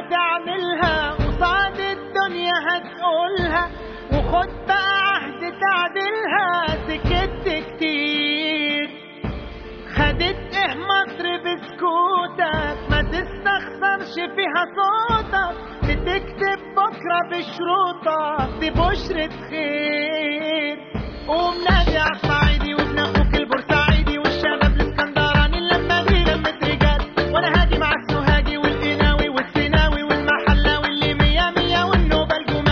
هتعملها قصاد الدنيا هتقولها، وخد بقى عهد تعدلها. سكت كتير خدت ايه مصر بسكوتك، ما تستخسرش فيها صوتك، بتكتب بكرة بشروطك، دي بشرة خير. قوم نادي